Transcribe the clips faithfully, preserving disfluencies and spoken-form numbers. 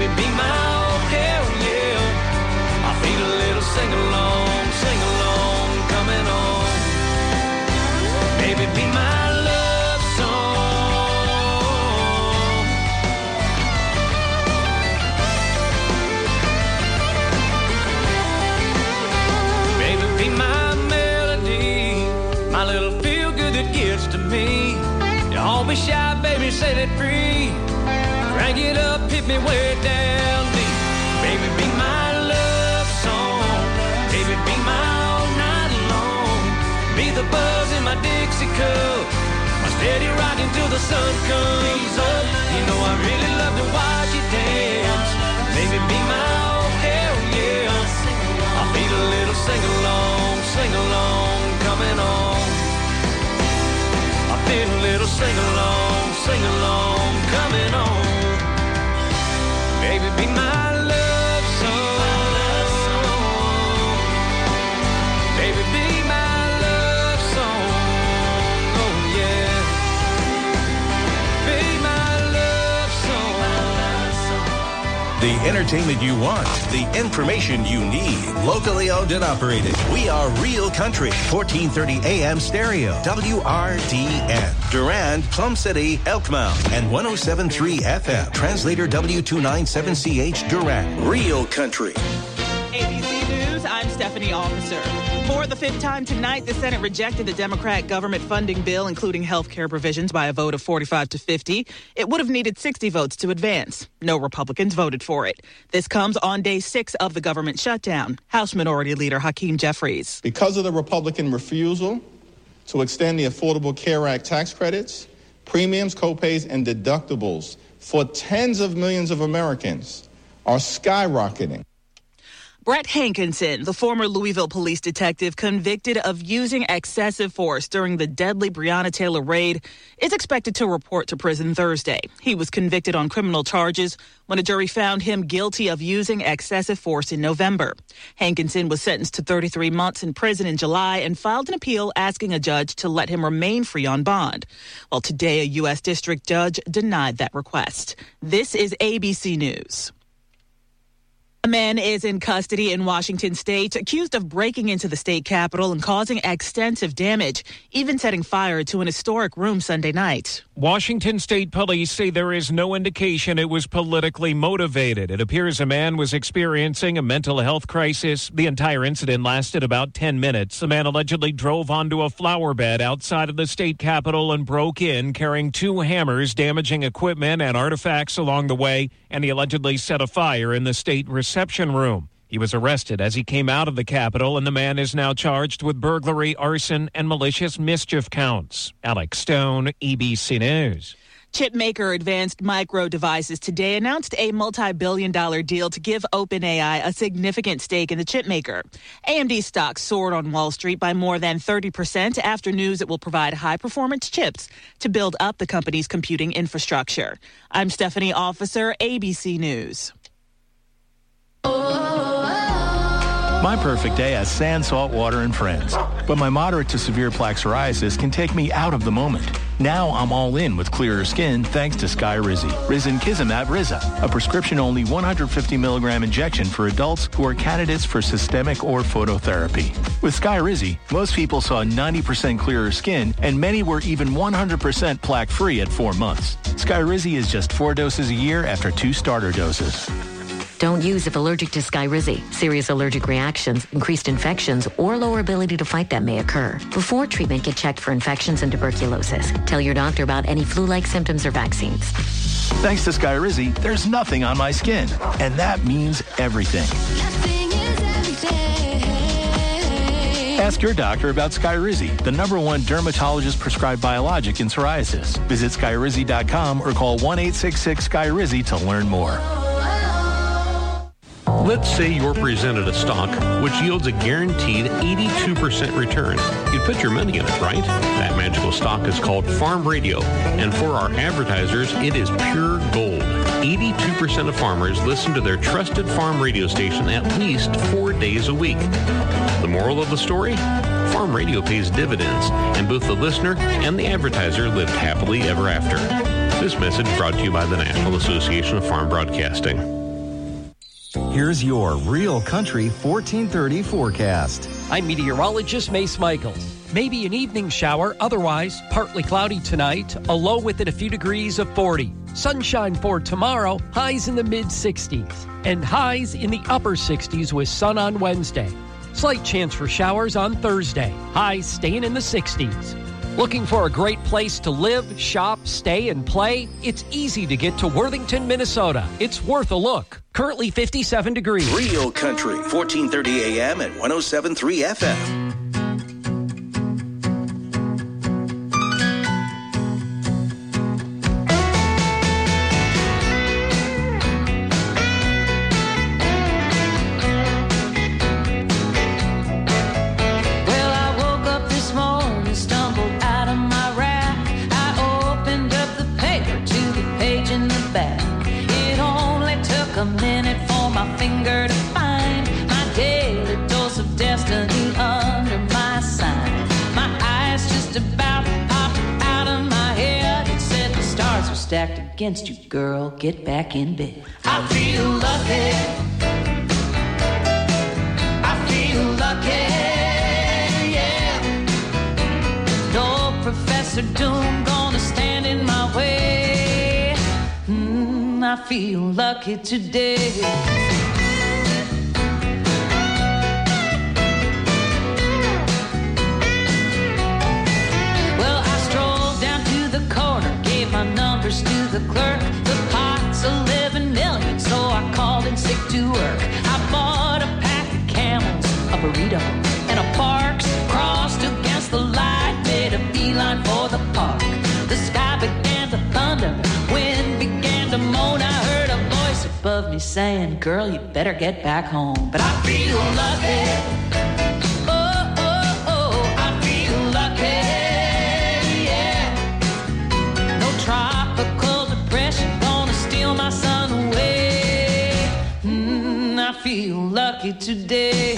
Baby, be my oh hell yeah. I feel a little sing-along, sing-along coming on. Baby, be my love song. Baby, be my melody, my little feel-good that gets to me. Don't be shy, baby, set it free. Crank it up, hit me way down deep. Baby, be my love song. Baby, be my all night long. Be the buzz in my Dixie cup, my steady rocking till the sun comes up. You know I really love to watch you dance. Baby, be my oh hell yeah. I feel a little sing-along, sing-along coming on. I feel a little sing-along, sing-along coming on. Baby, be my love song. Baby, be my love song. Oh, yeah. Be my love song. The entertainment you want, the information you need. Locally owned and operated. We are Real Country. fourteen thirty A M stereo. W R D N. Durand, Plum City, Elkmount. And one oh seven point three F M. Translator W two ninety-seven C H Durand. Real Country. A B C News, I'm Stephanie Officer. For the fifth time tonight, the Senate rejected the Democrat government funding bill, including health care provisions, by a vote of forty-five to fifty. It would have needed sixty votes to advance. No Republicans voted for it. This comes on day six of the government shutdown. House Minority Leader Hakeem Jeffries. Because of the Republican refusal to extend the Affordable Care Act tax credits, premiums, copays, and deductibles for tens of millions of Americans are skyrocketing. Brett Hankinson, the former Louisville police detective convicted of using excessive force during the deadly Breonna Taylor raid, is expected to report to prison Thursday. He was convicted on criminal charges when a jury found him guilty of using excessive force in November. Hankinson was sentenced to thirty-three months in prison in July and filed an appeal asking a judge to let him remain free on bond. Well, today a U S district judge denied that request. This is A B C News. A man is in custody in Washington state accused of breaking into the state capitol and causing extensive damage, even setting fire to an historic room Sunday night. Washington state police say there is no indication it was politically motivated. It appears a man was experiencing a mental health crisis. The entire incident lasted about ten minutes. The man allegedly drove onto a flower bed outside of the state capitol and broke in, carrying two hammers, damaging equipment and artifacts along the way, and he allegedly set a fire in the state reception room. He was arrested as he came out of the Capitol, and the man is now charged with burglary, arson, and malicious mischief counts. Alex Stone, E B C News. Chip maker Advanced Micro Devices today announced a multi-billion dollar deal to give OpenAI a significant stake in the chip maker. A M D stocks soared on Wall Street by more than thirty percent after news it will provide high-performance chips to build up the company's computing infrastructure. I'm Stephanie Officer, A B C News. My perfect day has sand, salt water, and friends. But my moderate to severe plaque psoriasis can take me out of the moment. Now I'm all in with clearer skin thanks to Skyrizi. Risankizumab Riza, a prescription-only one hundred fifty milligram injection for adults who are candidates for systemic or phototherapy. With Skyrizi, most people saw ninety percent clearer skin, and many were even one hundred percent plaque-free at four months. Skyrizi is just four doses a year after two starter doses. Don't use if allergic to Skyrizi. Serious allergic reactions, increased infections, or lower ability to fight them may occur. Before treatment, get checked for infections and tuberculosis. Tell your doctor about any flu-like symptoms or vaccines. Thanks to Skyrizi, there's nothing on my skin. And that means everything. Nothing is everything. Ask your doctor about Skyrizi, the number one dermatologist-prescribed biologic in psoriasis. Visit Skyrizi dot com or call one eight six six Skyrizi to learn more. Let's say you're presented a stock which yields a guaranteed eighty-two percent return. You'd put your money in it, right? That magical stock is called Farm Radio, and for our advertisers, it is pure gold. eighty-two percent of farmers listen to their trusted farm radio station at least four days a week. The moral of the story? Farm Radio pays dividends, and both the listener and the advertiser lived happily ever after. This message brought to you by the National Association of Farm Broadcasting. Here's your Real Country fourteen thirty forecast. I'm meteorologist Mace Michaels. Maybe an evening shower, otherwise partly cloudy tonight, a low within a few degrees of forty. Sunshine for tomorrow, highs in the mid sixties, and highs in the upper sixties with sun on Wednesday. Slight chance for showers on Thursday, highs staying in the sixties. Looking for a great place to live, shop, stay, and play? It's easy to get to Worthington, Minnesota. It's worth a look. Currently fifty-seven degrees. Real Country, fourteen thirty A M and one oh seven point three F M. A minute for my finger to find my daily dose of destiny under my sign. My eyes just about popped out of my head. It said the stars are stacked against you, girl. Get back in bed. I feel lucky. I feel lucky. Yeah. No Professor Doom gonna stand in my way. I feel lucky today. Well, I strolled down to the corner, gave my numbers to the clerk. The pot's eleven million, so I called in sick to work. I bought a pack of Camels, a burrito, and a Parks. Crossed against the light, made a beeline for the park. The sky began to thunder, wind began to moan. I heard a voice above me saying, girl, you better get back home. But I feel lucky. Oh, oh, oh, I feel lucky. Yeah. No tropical depression gonna steal my sun away. Mm, I feel lucky today.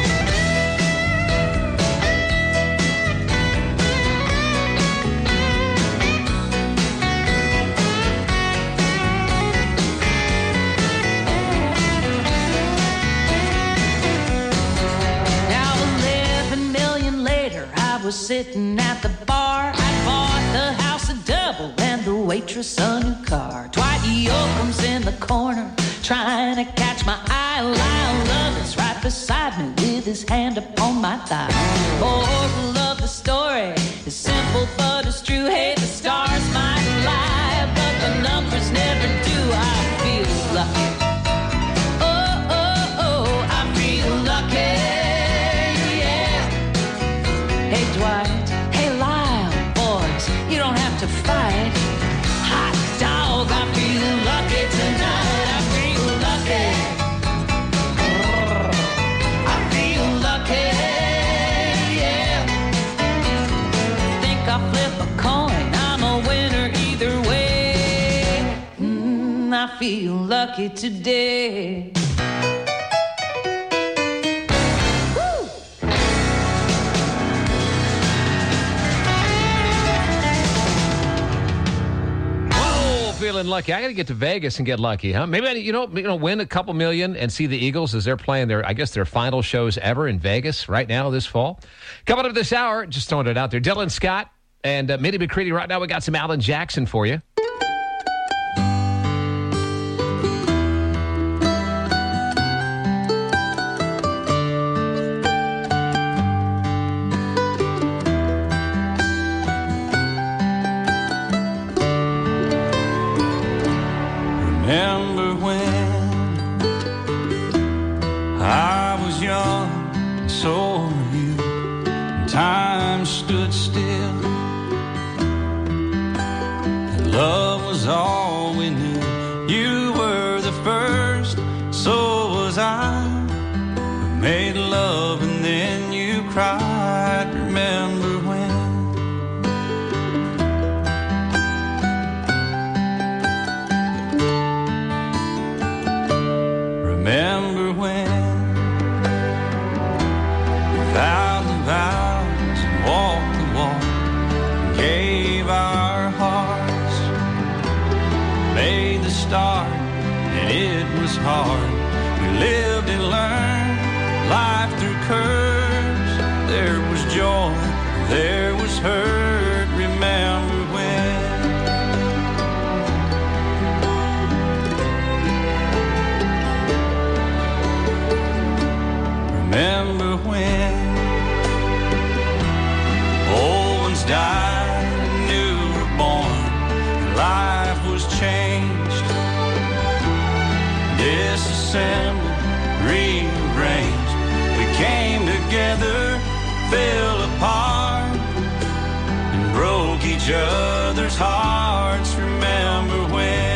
Was sitting at the bar. I bought the house a double and the waitress a new car. Dwight Yoakam's in the corner trying to catch my eye. Lyle Lovett's right beside me with his hand upon my thigh. Moral of the story is simple but it's true. Hey, the stars might lie, but the numbers never do. I feel lucky. Oh, oh, oh, I feel lucky. Hey Dwight, hey Lyle, boys, you don't have to fight. Hot dog, I feel lucky tonight. I feel lucky. I feel lucky, yeah. Think I'll flip a coin, I'm a winner either way. Mm, I feel lucky today. Feeling lucky. I got to get to Vegas and get lucky, huh? Maybe I, you know, you know, win a couple million and see the Eagles as they're playing their, I guess, their final shows ever in Vegas right now this fall. Coming up this hour, just throwing it out there, Dylan Scott and uh, Minnie McCready. Right now, we got some Alan Jackson for you. Remember when I was young, and so were you, and time stood still, and love was all we knew. You were the first, so was I. We made love and then you cried. Remember when? Remember when we vowed the vows and walked the walk and gave our hearts, made the start and it was hard. We lived and learned life through curves. There was joy, there was hurt. Remember when? Remember when old ones died and new were born, life was changed, disassembled, rearranged. We came together, fell apart, and broke each other's hearts. Remember when?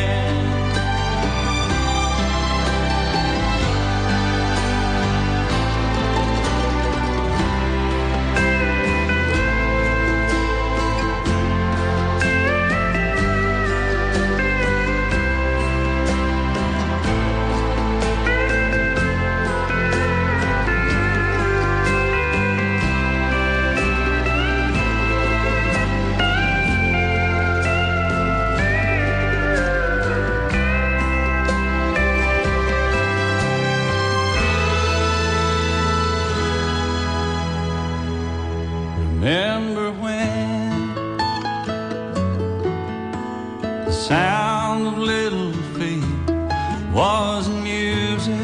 Remember when the sound of little feet was music?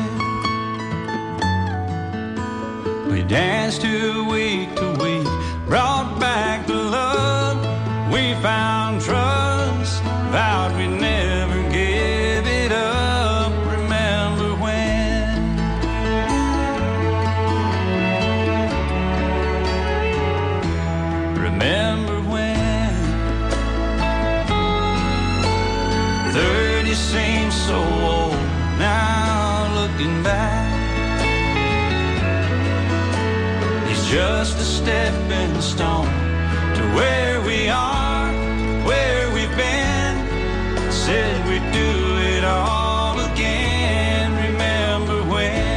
We danced to week to week, brought back the love. We found trust, vowed we'd never give it up. Remember when? Remember when thirty seems so old now, looking back. It's just a stepping stone to where we are, where we've been. Said we'd do it all again. Remember when?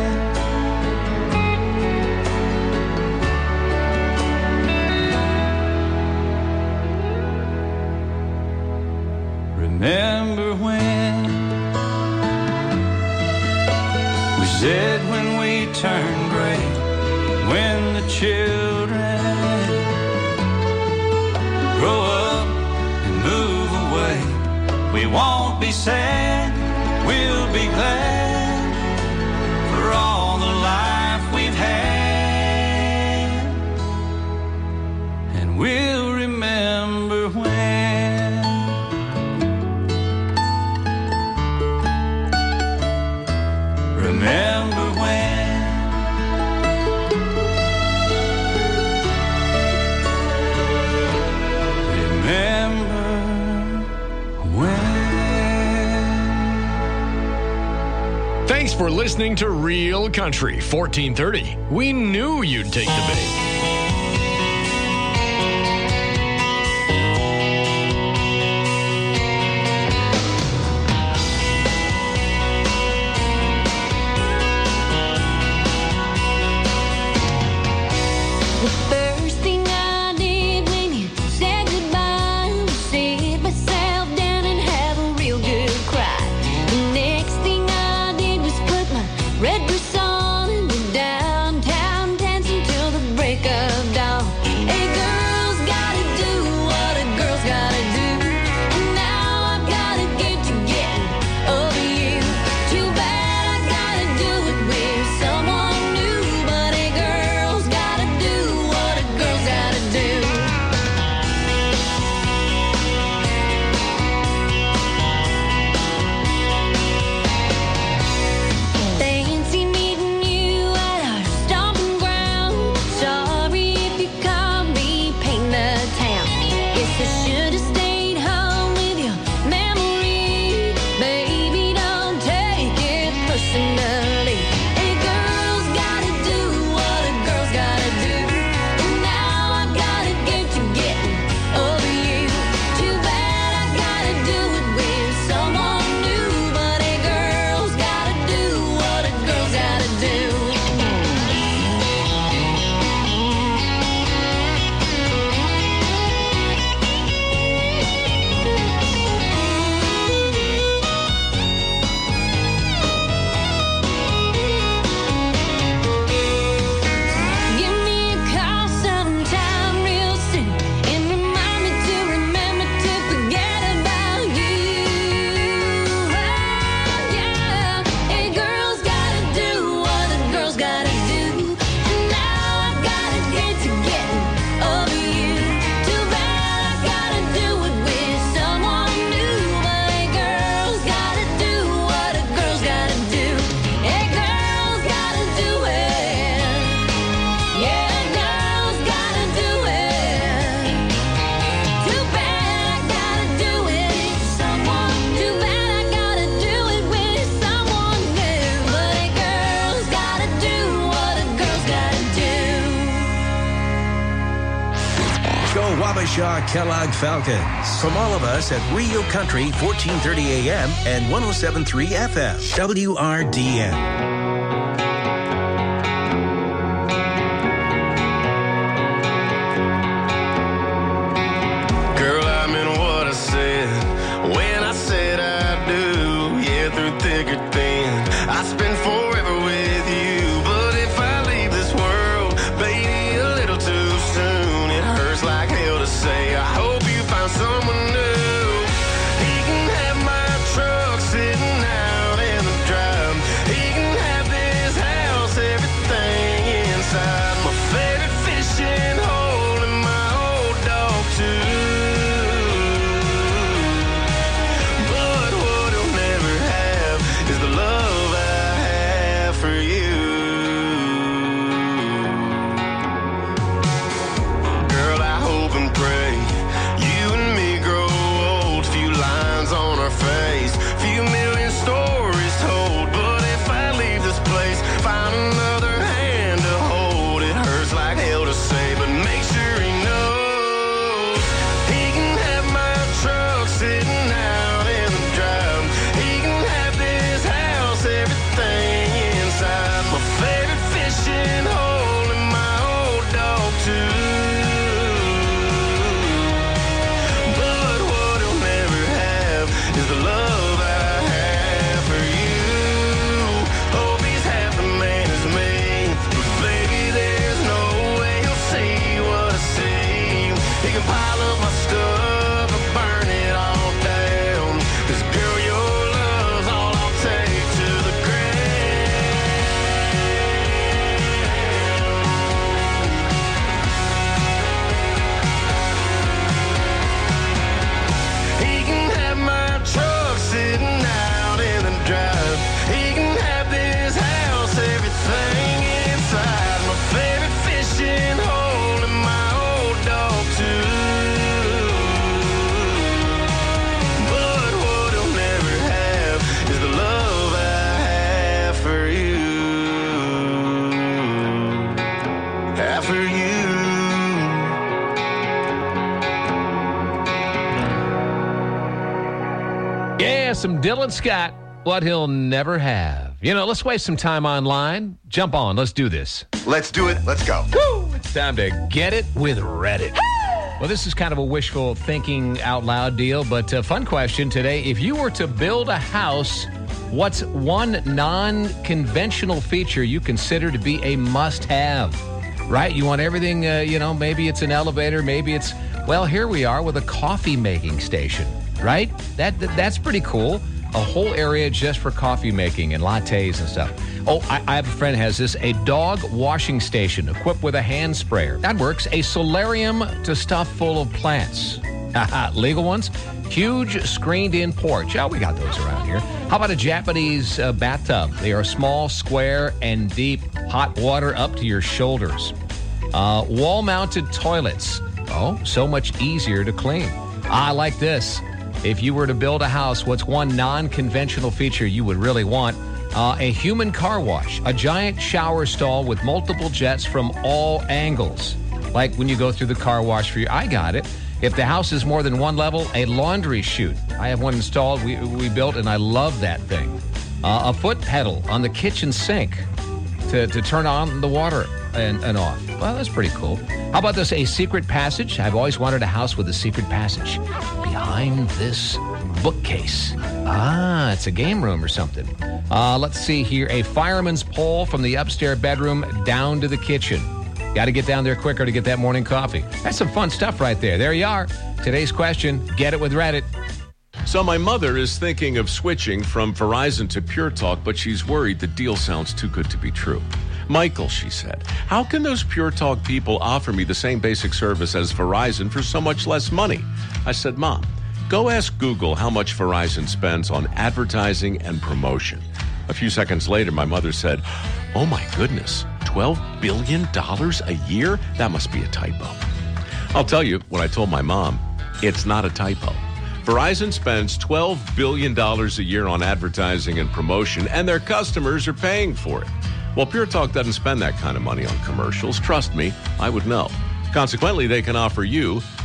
Remember when we said when we turn gray, when the children grow up and move away, we won't be sad, we'll be glad for all the life we've had, and we'll remember when. Remember when? Remember when? Thanks for listening to Real Country fourteen thirty. We knew you'd take the bait. The first thing I did when you said goodbye was sit myself down and have a real good cry. The next thing I did was put my red dress on and go downtown dancing till the break of Waukesha Kellogg Falcons. From all of us at Real Country, fourteen thirty A M and one oh seven point three F M, W R D N. Some Dylan Scott, what he'll never have. You know, let's waste some time online. Jump on. Let's do this. Let's do it. Let's go. Woo! It's time to get it with Reddit. Well, this is kind of a wishful thinking out loud deal, but a fun question today. If you were to build a house, what's one non-conventional feature you consider to be a must-have? Right? You want everything, uh, you know, maybe it's an elevator, maybe it's, well, here we are with a coffee making station. Right? That, that That's pretty cool. A whole area just for coffee making and lattes and stuff. Oh, I, I have a friend who has this, a dog washing station equipped with a hand sprayer. That works. A solarium to stuff full of plants. Legal ones. Huge screened-in porch. Oh, we got those around here. How about a Japanese uh, bathtub? They are small, square, and deep. Hot water up to your shoulders. Uh, wall-mounted toilets. Oh, so much easier to clean. I like this. If you were to build a house, what's one non-conventional feature you would really want? Uh, a human car wash, a giant shower stall with multiple jets from all angles. Like when you go through the car wash for your, I got it. If the house is more than one level, a laundry chute. I have one installed, we, we built, and I love that thing. Uh, a foot pedal on the kitchen sink to, to turn on the water and, and off. Well, that's pretty cool. How about this, a secret passage? I've always wanted a house with a secret passage. Behind this bookcase. Ah, it's a game room or something. Uh, let's see here. A fireman's pole from the upstairs bedroom down to the kitchen. Got to get down there quicker to get that morning coffee. That's some fun stuff right there. There you are. Today's question, get it with Reddit. So my mother is thinking of switching from Verizon to Pure Talk, but she's worried the deal sounds too good to be true. Michael, she said, how can those Pure Talk people offer me the same basic service as Verizon for so much less money? I said, Mom, go ask Google how much Verizon spends on advertising and promotion. A few seconds later, my mother said, oh my goodness, twelve billion dollars a year? That must be a typo. I'll tell you, when I told my mom, it's not a typo. Verizon spends twelve billion dollars a year on advertising and promotion, and their customers are paying for it. Well, Pure Talk doesn't spend that kind of money on commercials. Trust me, I would know. Consequently, they can offer you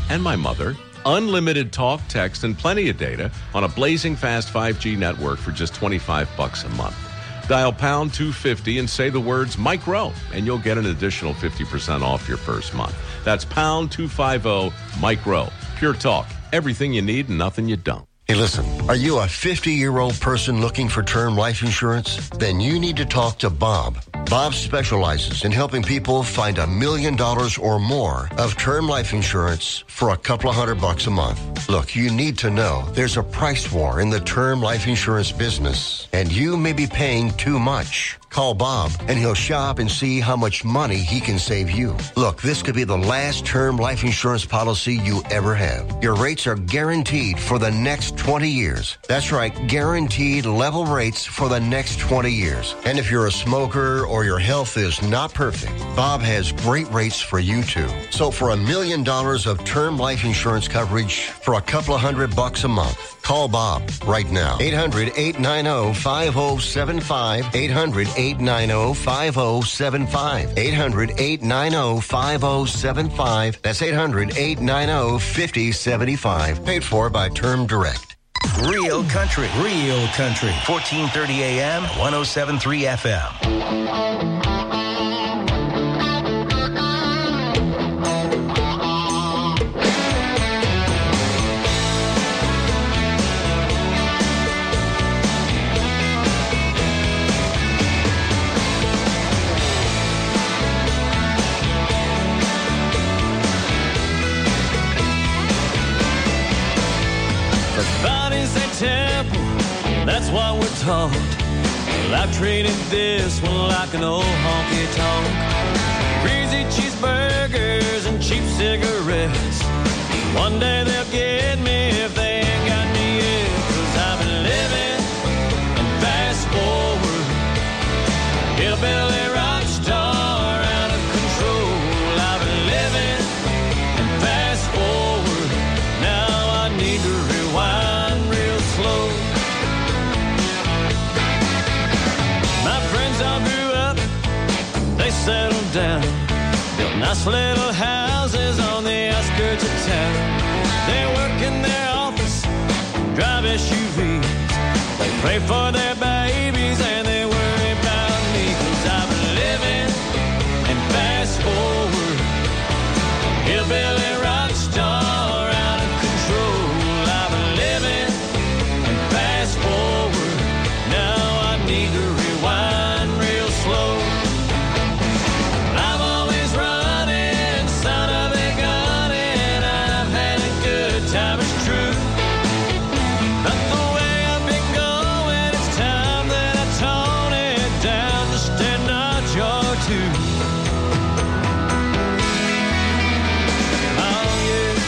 and my mother unlimited talk, text, and plenty of data on a blazing fast five G network for just twenty-five bucks a month. Dial pound two fifty and say the words Mike Rowe, and you'll get an additional fifty percent off your first month. That's pound two fifty, Mike Rowe. Pure Talk. Everything you need and nothing you don't. Hey, listen, are you a fifty-year-old person looking for term life insurance? Then you need to talk to Bob. Bob specializes in helping people find a million dollars or more of term life insurance for a couple of hundred bucks a month. Look, you need to know there's a price war in the term life insurance business, and you may be paying too much. Call Bob, and he'll shop and see how much money he can save you. Look, this could be the last term life insurance policy you ever have. Your rates are guaranteed for the next twenty years. That's right, guaranteed level rates for the next twenty years. And if you're a smoker or your health is not perfect, Bob has great rates for you too. So for a million dollars of term life insurance coverage for a couple of hundred bucks a month, call Bob right now. eight hundred, eight nine zero, five zero seven five. eight hundred, eight nine zero, five zero seven five. eight hundred, eight nine zero, five zero seven five. That's eight hundred, eight nine zero, five zero seven five. Paid for by Term Direct. Real country, real country. fourteen thirty A M, one oh seven point three F M. That's what we're taught. Well, I've traded this one like an old honky-tonk. Greasy cheeseburgers and cheap cigarettes. One day they'll get me if they ain't got me yet. Cause I've been living and fast forward. Hillbilly rock star out of control. I've been living and fast forward. Now I need to rewind real slow. I grew up, they settled down, built nice little houses on the outskirts of town. They work in their office, drive S U Vs. They pray for their babies and they worry about me. Cause I've been living and fast forward. Hillbilly rock star out of control. I've been living and fast forward. Now I need to rewind. I'm always running, son of a gun, and I've had a good time, it's true. But the way I've been going, it's time that I tone it down just a notch or two. Oh, yeah.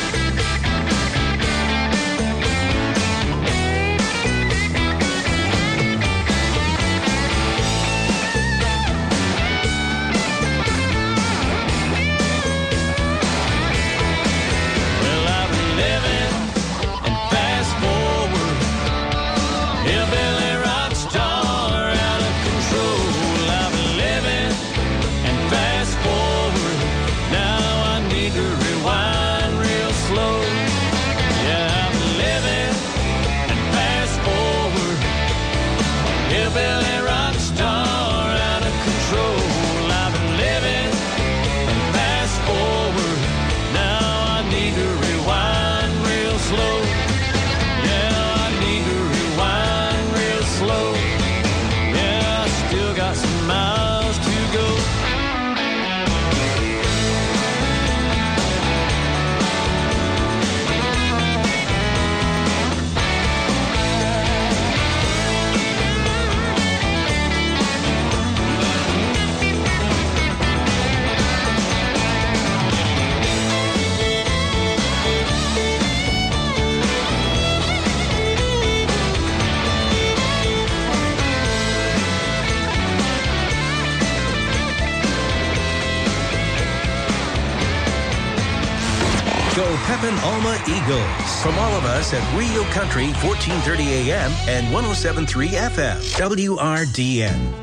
Pepin Alma Eagles. From all of us at Real Country, fourteen thirty A M and one oh seven point three F M. W R D N.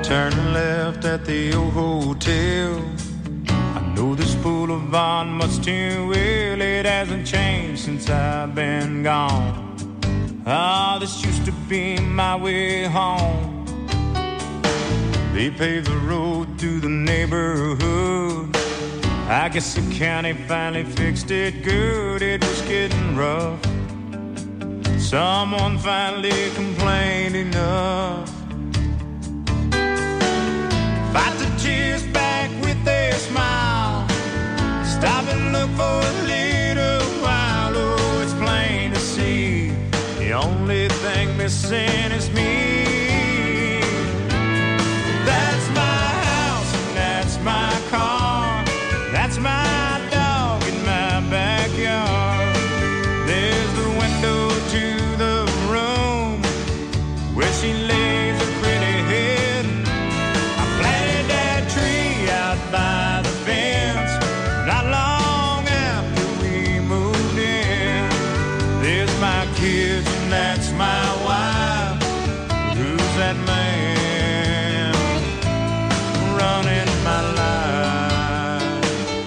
Turn left at the old hotel. I know this boulevard much too well. It hasn't changed since I've been gone. Ah, oh, this used to be my way home. They paved the road through the neighborhood. I guess the county finally fixed it good. It was getting rough. Someone finally complained enough. Fight the tears back with a smile. Stop and look for a little while. Oh, it's plain to see the only thing missing is me. That's my house and that's my car. That's my dog in my backyard. There's the window to the room where she lays her pretty head. I planted that tree out by the fence not long after we moved in. There's my kids and that's my wife. Who's that man running my life?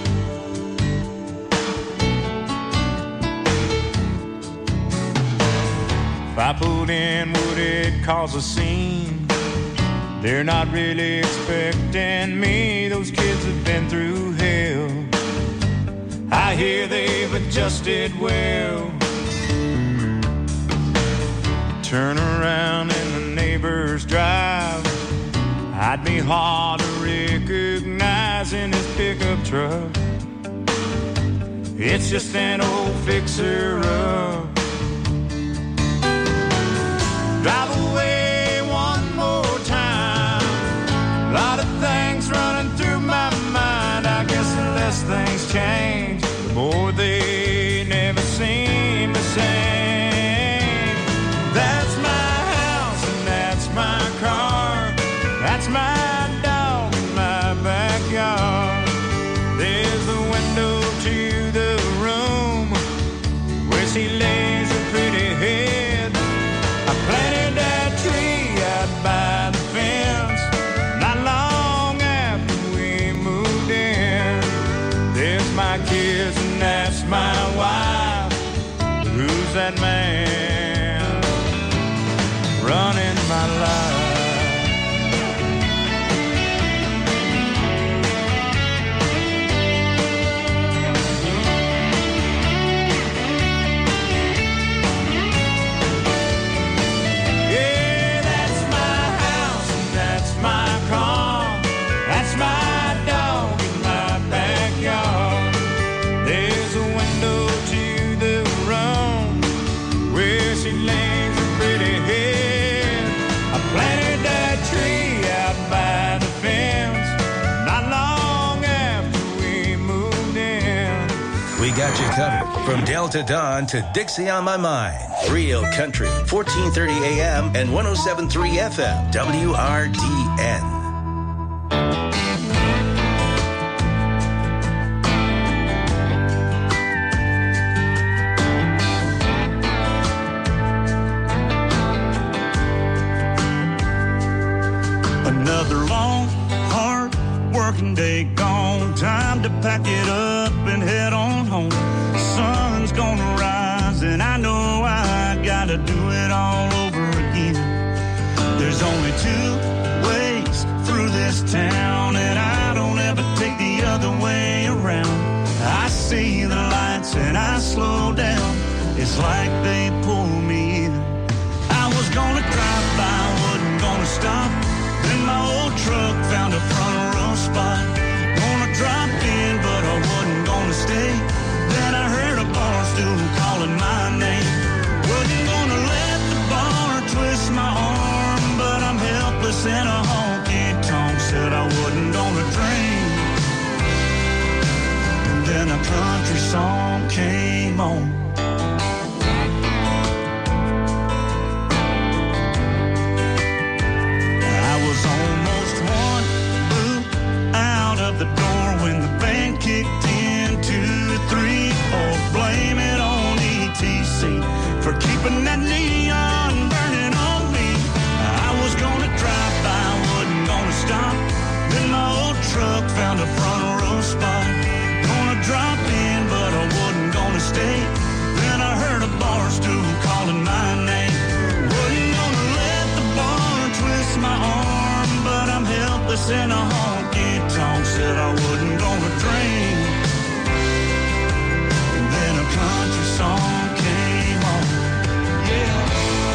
If I pulled in, would it cause a scene? They're not really expecting me. Those kids have been through hell. I hear they've adjusted well. Turn around in the neighbor's drive. I'd be hard to recognize in his pickup truck. It's just an old fixer-up. Drive away one more time. A lot of things running through my mind. I guess the less things change, the more they never seem the same. That's my house and that's my car. That's my dog in my backyard. There's the window to the room where she lays her pretty head. I planted that tree out by the fence not long after we moved in. There's my kids and that's my wife. Who's that man running my life? Got you covered from Delta Dawn to Dixie on My Mind. Real Country, fourteen thirty A M and one oh seven point three F M, W R D N. Another long, hard working day gone. Time to pack it up and head on home. The sun's gonna rise and I know I gotta do it all over again. There's only two ways through this town and I don't ever take the other way around. I see the lights and I slow down. It's like they pull me in. I was gonna drive by, wasn't gonna stop. Then my old truck found a front row spot. Gonna drop in, but I wasn't gonna stay. Then I heard a bar stool calling my name. Wasn't gonna let the bar twist my arm, but I'm helpless in a honky-tonk. Said I wasn't gonna drink. And then a country song came on. I was almost one boot out of the door when the band kicked in. Two, three, four, blame it on E T C for keeping that neon burning on me. I was gonna drive by, wasn't gonna found a front row spot. Gonna drop in, but I wasn't gonna stay. Then I heard a bar stool calling my name. Wasn't gonna let the bar twist my arm, but I'm helpless in a honky-tonk. Said I wasn't gonna drink. And then a country song came on. Yeah.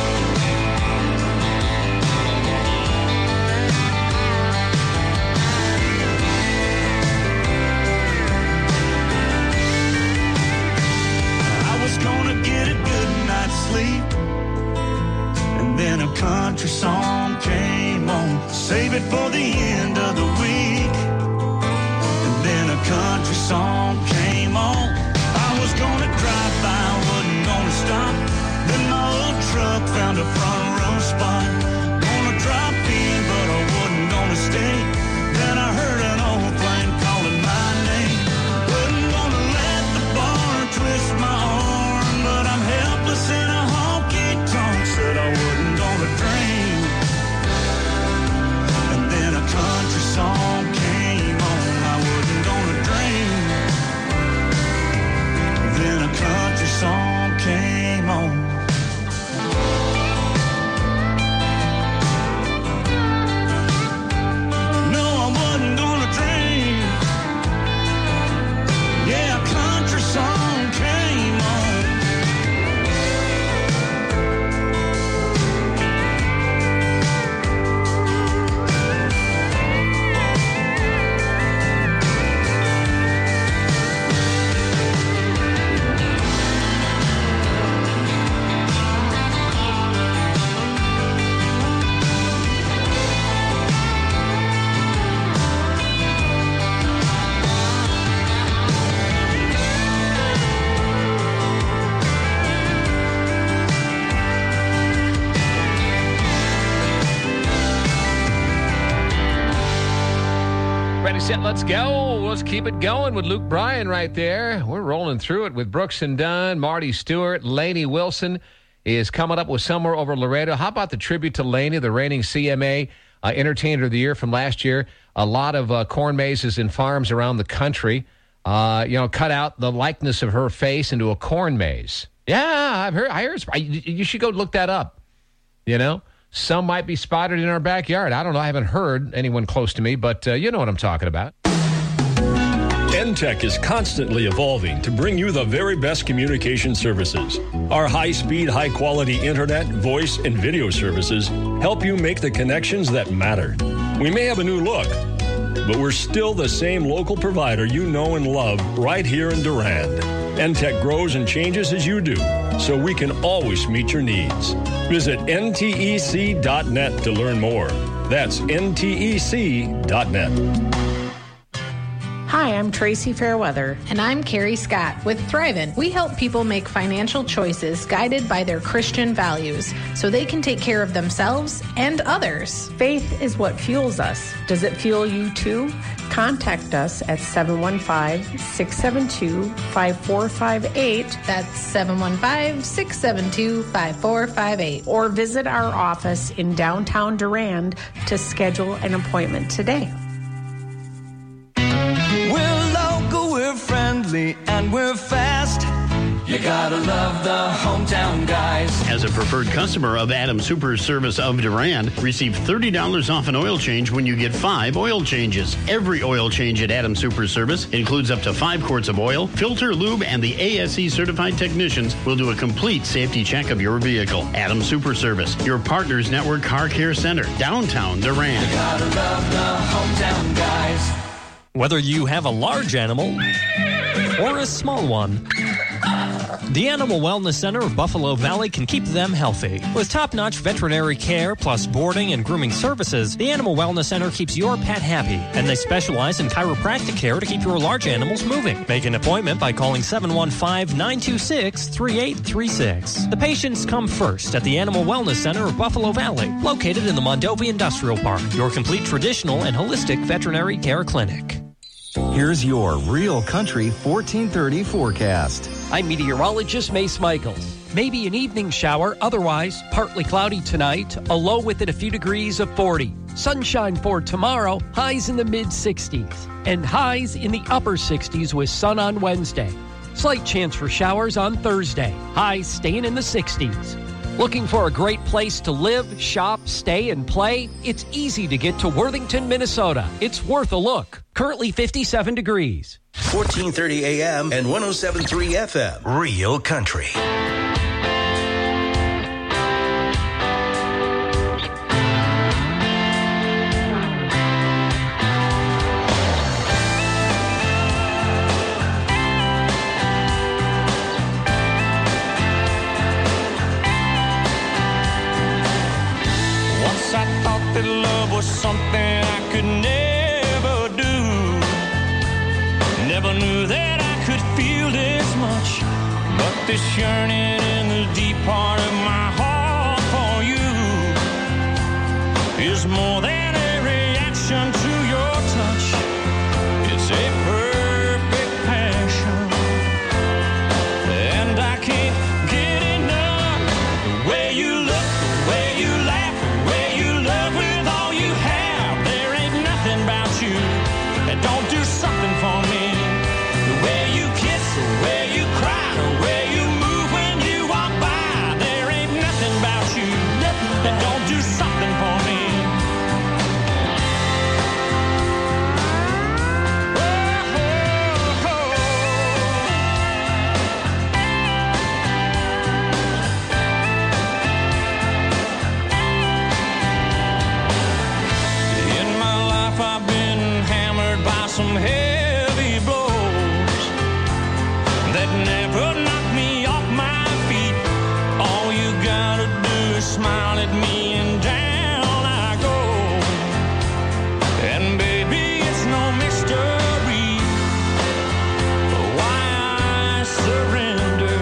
Gonna get a good night's sleep, and then a country song came on. Save it for the end of the week. And then a country song came on. I was gonna drive by, wasn't gonna stop. Then my old truck found a front row spot. Gonna drop in, but I wasn't gonna stay. Then I heard an old flame calling my name. Wasn't gonna let the bar twist my arm, but I'm helpless in a honky-tonk. Said I wasn't gonna drink. And then a country song came on. I wasn't gonna drink. Then a country song came on. No, I wasn't gonna drink. Yeah, a country song came on. Ready, set, let's go. Let's keep it going with Luke Bryan right there. We're rolling through it with Brooks and Dunn, Marty Stewart. Lainey Wilson is coming up with Somewhere Over Laredo. How about the tribute to Lainey, the reigning C M A uh, Entertainer of the Year from last year? A lot of uh, corn mazes and farms around the country, uh, you know, cut out the likeness of her face into a corn maze. Yeah, I've heard. I heard. You should go look that up. You know, some might be spotted in our backyard. I don't know. I haven't heard anyone close to me, but uh, you know what I'm talking about. N T E C is constantly evolving to bring you the very best communication services. Our high-speed, high-quality internet, voice, and video services help you make the connections that matter. We may have a new look, but we're still the same local provider you know and love right here in Durand. N T E C grows and changes as you do, so we can always meet your needs. Visit N T E C dot net to learn more. That's N T E C dot net. Hi, I'm Tracy Fairweather. And I'm Carrie Scott with Thrivent. We help people make financial choices guided by their Christian values so they can take care of themselves and others. Faith is what fuels us. Does it fuel you too? Contact us at seven one five, six seven two, five four five eight. That's seven one five, six seven two, five four five eight. Or visit our office in downtown Durand to schedule an appointment today. We're local, we're friendly, and we're fast. You gotta love the hometown guys. As a preferred customer of Adam Super Service of Durand, receive thirty dollars off an oil change when you get five oil changes. Every oil change at Adam Super Service includes up to five quarts of oil, filter, lube, and the A S E certified technicians will do a complete safety check of your vehicle. Adam Super Service, your Partners Network Car Care Center, downtown Durand. You gotta love the hometown guys. Whether you have a large animal or a small one, the Animal Wellness Center of Buffalo Valley can keep them healthy. With top-notch veterinary care plus boarding and grooming services, the Animal Wellness Center keeps your pet happy, and they specialize in chiropractic care to keep your large animals moving. Make an appointment by calling seven one five, nine two six, three eight three six. The patients come first at the Animal Wellness Center of Buffalo Valley, located in the Mondovi Industrial Park, your complete traditional and holistic veterinary care clinic. Here's your Real Country fourteen thirty forecast. I'm meteorologist Mace Michaels. Maybe an evening shower, otherwise partly cloudy tonight, a low within a few degrees of forty. Sunshine for tomorrow, highs in the mid sixties, and highs in the upper sixties with sun on Wednesday. Slight chance for showers on Thursday, highs staying in the sixties. Looking for a great place to live, shop, stay, and play? It's easy to get to Worthington, Minnesota. It's worth a look. Currently fifty-seven degrees. fourteen thirty A M and one oh seven point three F M. Real Country. That love was something I could never do. Never knew that I could feel this much. But this yearning in the deep part of my heart for you is more than a reaction to your touch. It's a perfect passion, and I can't get enough. The way you look, the way you laugh, the way you love with all you have. There ain't nothing about you that don't do something for me. The way you kiss, the way you cry, the way you move when you walk by. There ain't nothing about you that don't do something for me. Some heavy blows that never knock me off my feet. All you gotta do is smile at me and down I go. And baby, it's no mystery why I surrender.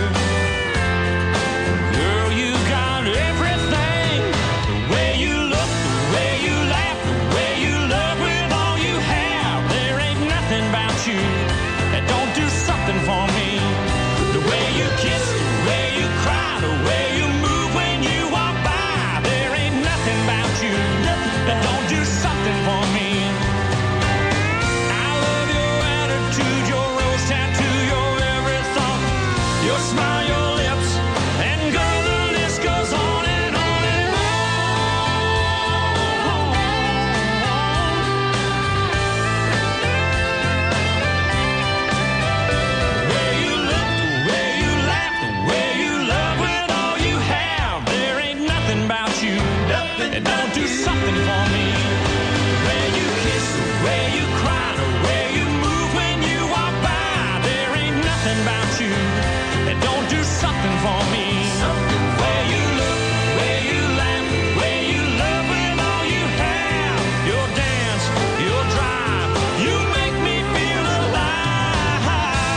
Girl, you got everything. The way you look, the way you laugh, the way you love with all you have. About you that don't do something for me. The way you kiss, the way you cry, the way you move when you walk by. There ain't nothing about you that don't do something for me. I love your attitude, your rose tattoo, your every thought, your smile, your lips, and girl, the list goes on and on and on. And don't do something for me. The way you kiss, the way you cry, the way you move when you walk by. There ain't nothing about you that don't do something for me. The way you look, the way you laugh, the way you love with all you have. Your dance, your drive, you make me feel alive.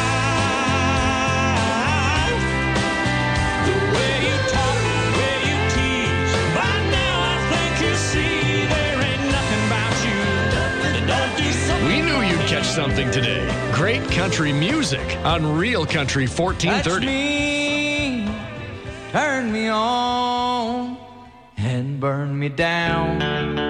The way you talk, the way you tease, by now you see there ain't nothing about you that don't do something. We knew you'd catch something today. Great country music on Real Country fourteen thirty. Touch me, turn me on, and burn me down.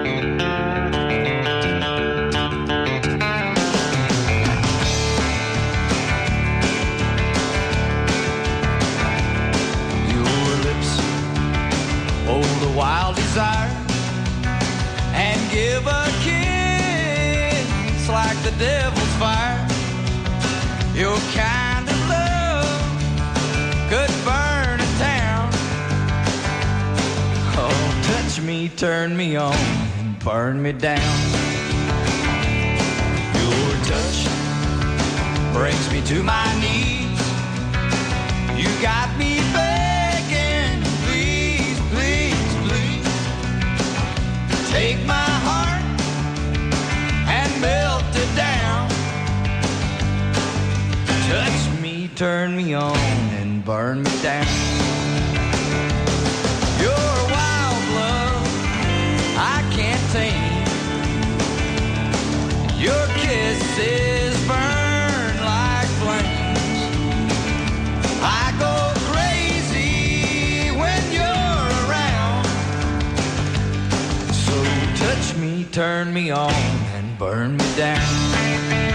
Your lips hold a wild desire and give a kiss like the devil's fire. Your kind of love could burn a town. Oh, touch me, turn me on, and burn me down. Your touch brings me to my knees. You got me begging, please, please, please. Take my heart and melt it down. Touch me, turn me on, and burn me down. Your wild love, I can't tame. Your kisses burn like flames. I go crazy me, turn me on, and burn me down.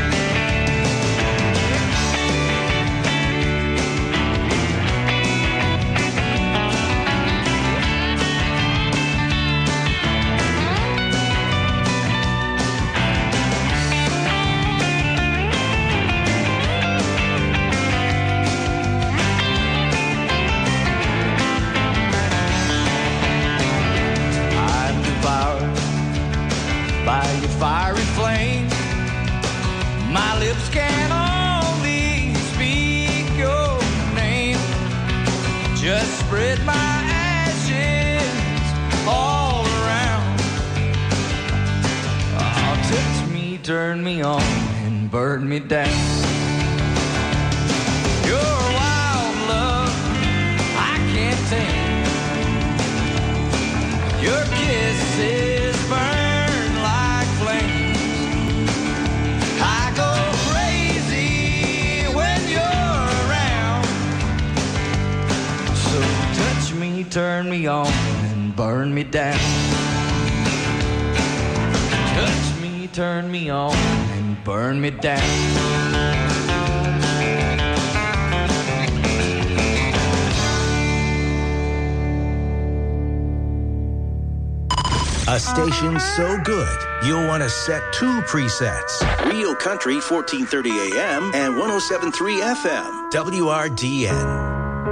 By your fiery flame, my lips can only speak your name. Just spread my ashes all around. Oh, touch me, turn me on, and burn me down. Your wild love, I can't tame. Your kisses burn. Turn me on and burn me down. Touch me, turn me on and burn me down. A station so good, you'll want to set two presets. Real Country, fourteen thirty A M and one oh seven point three F M, W R D N.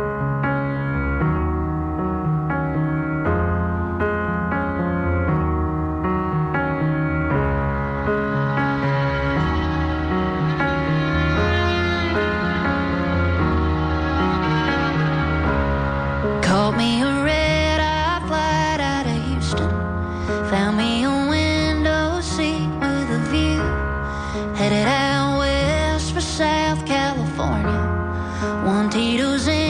Caught me a red-eye flight out of Houston. Found me a window seat with a view. Headed out west for South California. One Tito's in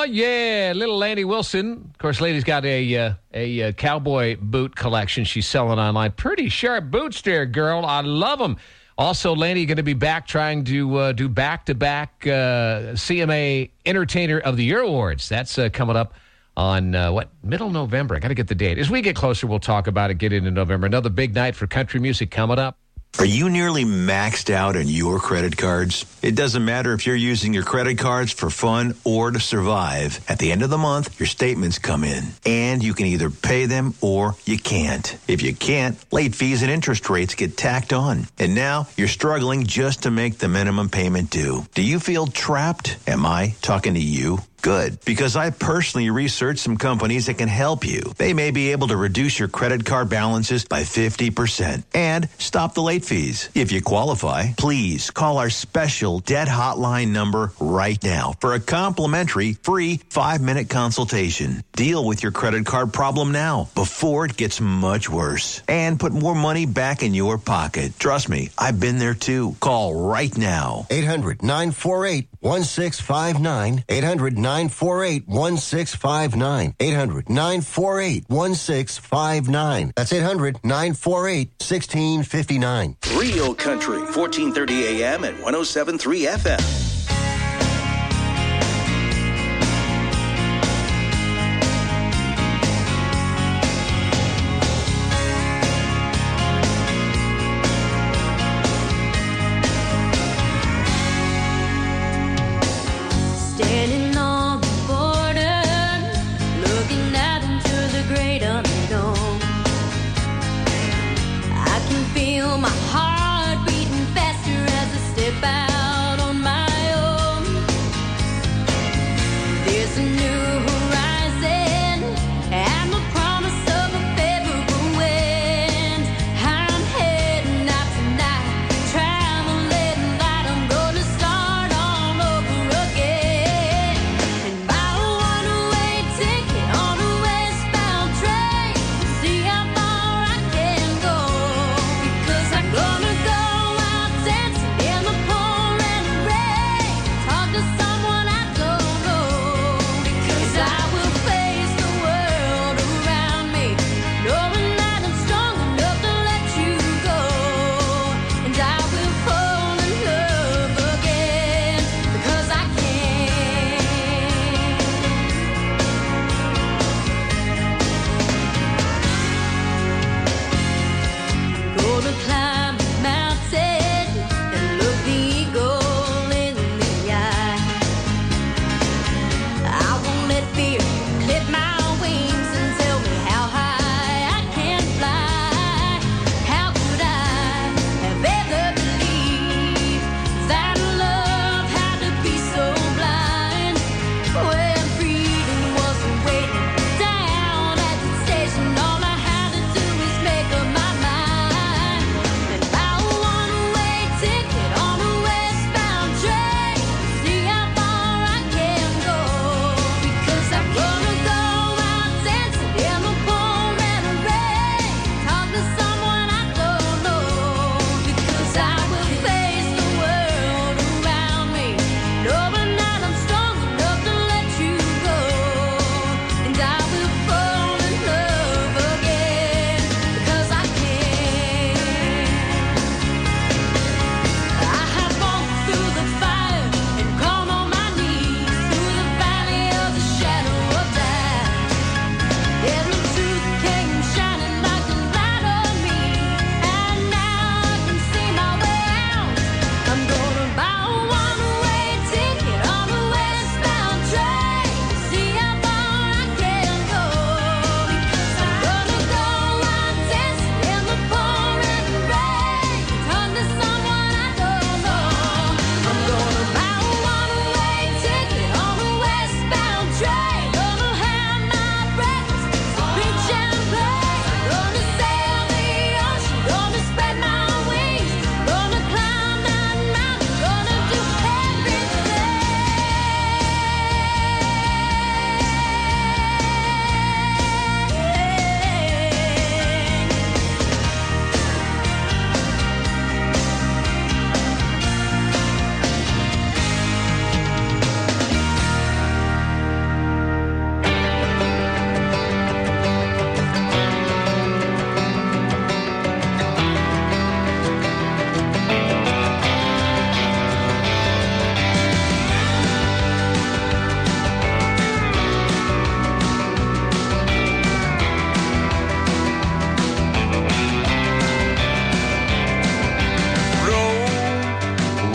yeah, little Laney Wilson. Of course, Lady's got a uh, a uh, cowboy boot collection she's selling online. Pretty sharp boots there, girl. I love them. Also, Laney going to be back trying to uh, do back-to-back uh, C M A Entertainer of the Year Awards. That's uh, coming up on, uh, what, middle November. I got to get the date. As we get closer, we'll talk about it, get into November. Another big night for country music coming up. Are you nearly maxed out on your credit cards? It doesn't matter if you're using your credit cards for fun or to survive. At the end of the month, your statements come in, and you can either pay them or you can't. If you can't, late fees and interest rates get tacked on. And now you're struggling just to make the minimum payment due. Do you feel trapped? Am I talking to you? Good, because I personally researched some companies that can help you. They may be able to reduce your credit card balances by fifty percent and stop the late fees. If you qualify, please call our special debt hotline number right now for a complimentary free five-minute consultation. Deal with your credit card problem now before it gets much worse and put more money back in your pocket. Trust me, I've been there too. Call right now. eight hundred nine four eight one six five nine. eight hundred nine four eight one six five nine. eight hundred nine four eight one six five nine. That's eight hundred nine four eight one six five nine. Real Country, fourteen thirty A M and one oh seven point three F M. Standing on the border, looking out into the great unknown. I can feel my heart beating faster as I step out on my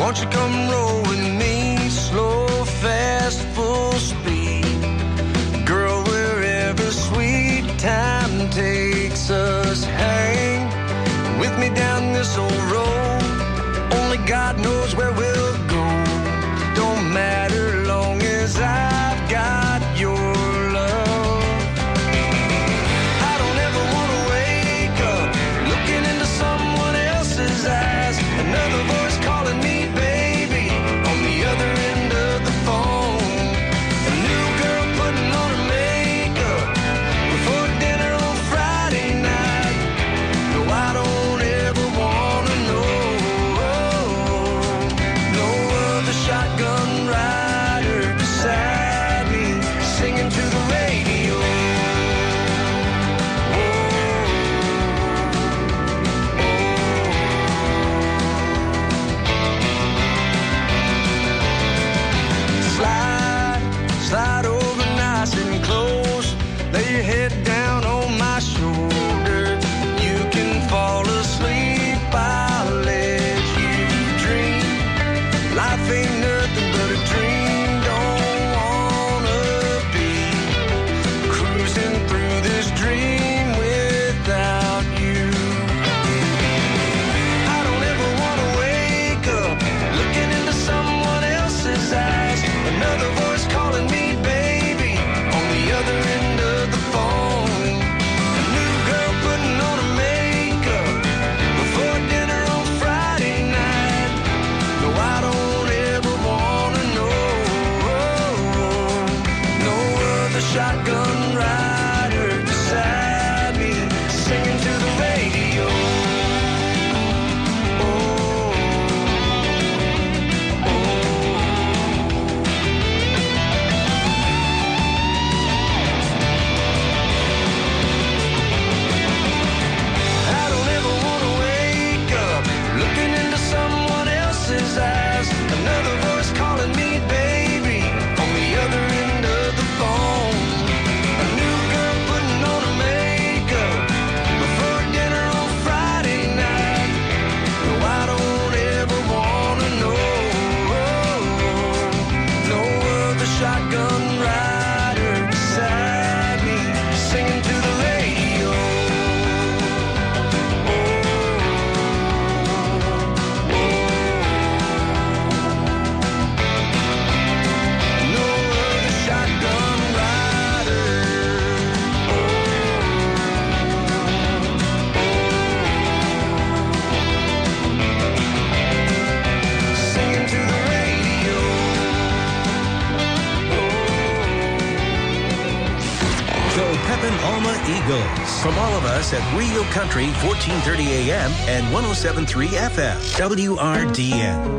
Won't you come roll with me? Slow, fast, full speed. Girl, wherever sweet time takes us, hang with me down this old road. Only God knows where we'll go. Don't matter long as I've got your love. I don't ever want to wake up looking into someone else's eyes. Another voice calling me baby on the other end of the phone. A new girl putting on her makeup before dinner on Friday night. No, I don't ever want to know. No other shotgun rider beside me singing to the radio. Slide, slide over nice and close. Lay your head down on my shoulder. You can fall asleep, I'll let you dream. Life ain't nothing but a dream. Don't wanna be cruising through this dream without you. I don't ever wanna wake up looking into someone else's eyes. Another voice calling me baby on the other end of the phone. A new girl putting on her makeup before dinner on Friday night. No, I don't ever wanna know. No other shotgun rider beside me singing to the radio. I don't ever wanna wake up looking into someone else's eyes. Another voice calling me baby on the other end of the phone. A new girl putting on her makeup before dinner on Friday night. No, I don't ever wanna know. No other shotgun rider beside me singing to the radio. No other shotgun rider. Singing to the radio. Go Pepin Alma Eagles. From all of us at Real Country, fourteen thirty A M and one oh seven point three F M, W R D N.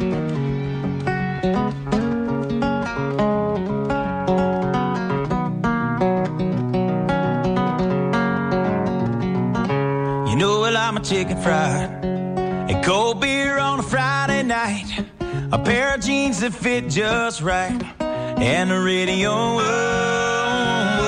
You know well I'm a chicken fried and cold beer on a Friday night, a pair of jeans that fit just right, and the radio. Whoa, whoa,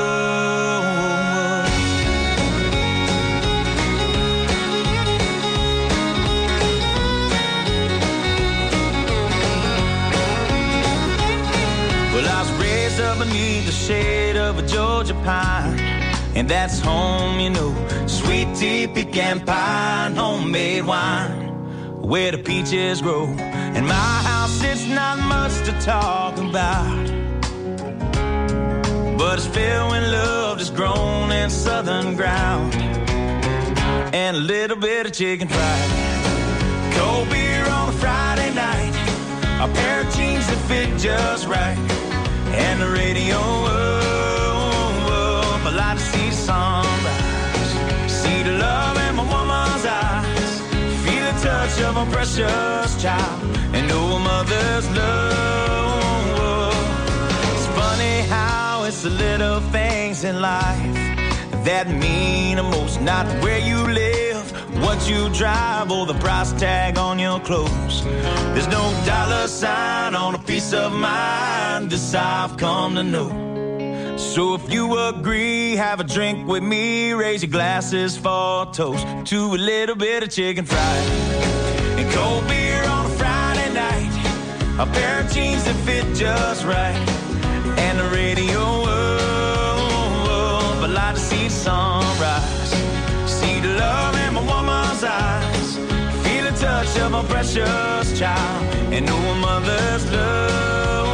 whoa. Well, I was raised up beneath the shade of a Georgia pine, and that's home, you know. Sweet tea, pecan pie, and homemade wine, where the peaches grow. In my house, it's not much to talk about, but it's filled with love that's grown in southern ground, and a little bit of chicken fried. Cold beer on a Friday night, a pair of jeans that fit just right, and the radio. I like to see the sunrise, see the love in my woman's eyes, feel the touch of a precious child, and know a mother's love. It's funny how it's the little things in life that mean the most, not where you live, what you drive, or the price tag on your clothes. There's no dollar sign on a piece of mind, this I've come to know. So if you agree, have a drink with me, raise your glasses for a toast to a little bit of chicken fried and cold beer on a Friday night. a pair of jeans that fit just right, and the radio. Oh, but like to see the sunrise, see the love in my woman's eyes, feel the touch of a precious child, and know a mother's love.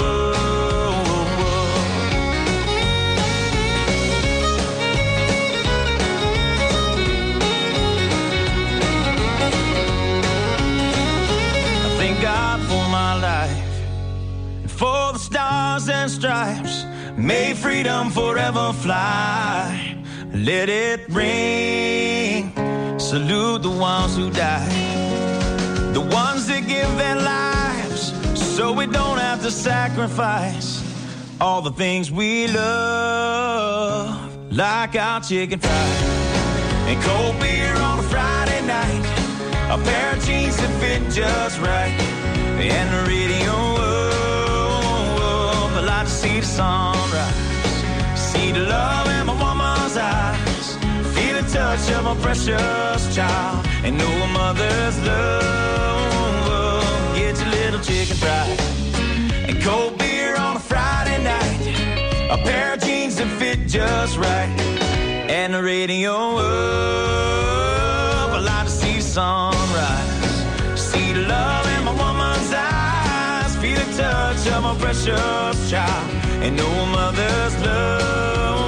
God for my life, and for the stars and stripes, may freedom forever fly. Let it ring, salute the ones who died, the ones that give their lives so we don't have to sacrifice all the things we love, like our chicken fried and cold beer on a Friday night, a pair of jeans that fit just right, and the radio. Oh, I like to see the sunrise, see the love in my woman's eyes, feel the touch of a precious child, and know a mother's love. Get your little chicken fried and cold beer on a Friday night, a pair of jeans that fit just right, and the radio. Oh, I like to see the sunrise, see the love in my woman's eyes, feel the touch of my precious child, and know a mother's love.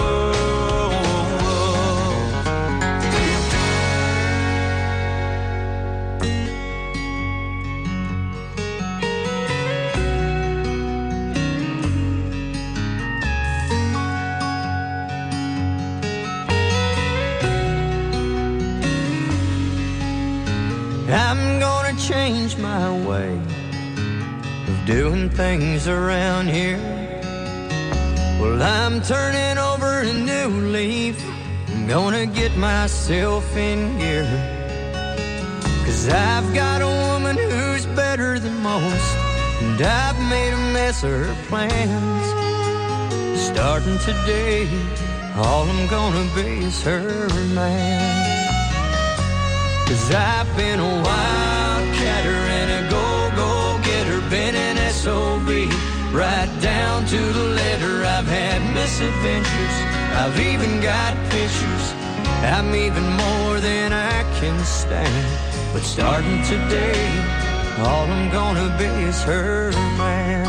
I'm gonna change my way of doing things around here. Well, I'm turning over a new leaf. I'm gonna get myself in gear, 'cause I've got a woman who's better than most, and I've made a mess of her plans. Starting today, all I'm gonna be is her man. 'Cause I've been a wildcatter and a go-go-getter, been an S O B, right down to the letter. I've had misadventures, I've even got pictures, I'm even more than I can stand. But starting today, all I'm gonna be is her man.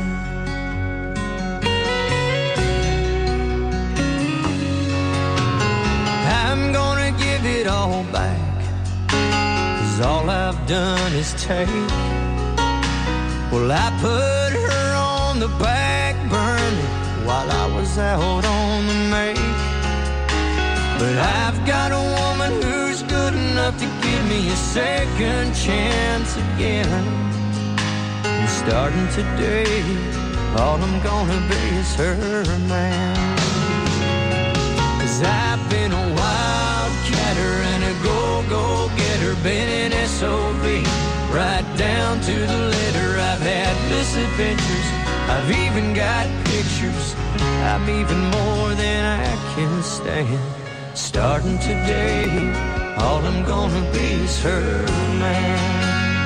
I'm gonna give it all back, all I've done is take. Well, I put her on the back burner while I was out on the make. But I've got a woman who's good enough to give me a second chance again. And starting today, all I'm gonna be is her man. 'Cause I've been a wildcatter and a go-go-getter, been an S O B, right down to the letter. I've had misadventures, I've even got pictures, I'm even more than I can stand. Starting today, all I'm gonna be is her man.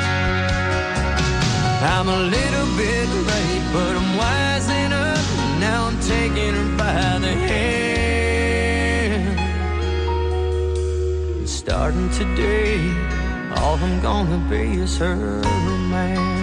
I'm a little bit late, but I'm wising up. Now I'm taking her by the hand. Starting today, all I'm gonna be is her man.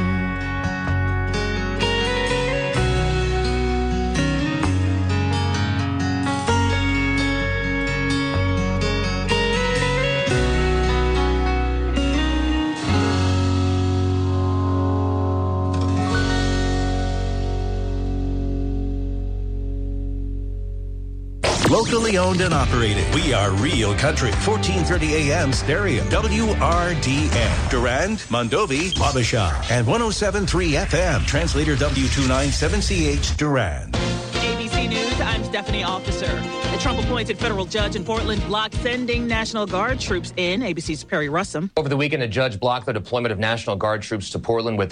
Locally owned and operated. We are Real Country. fourteen thirty A M stereo. W R D N. Durand, Mondovi, Wabasha. And one oh seven point three F M. Translator W two ninety-seven C H Durand. A B C News, I'm Stephanie Officer. The Trump-appointed federal judge in Portland blocked sending National Guard troops in. A B C's Perry Russum. Over the weekend, a judge blocked the deployment of National Guard troops to Portland with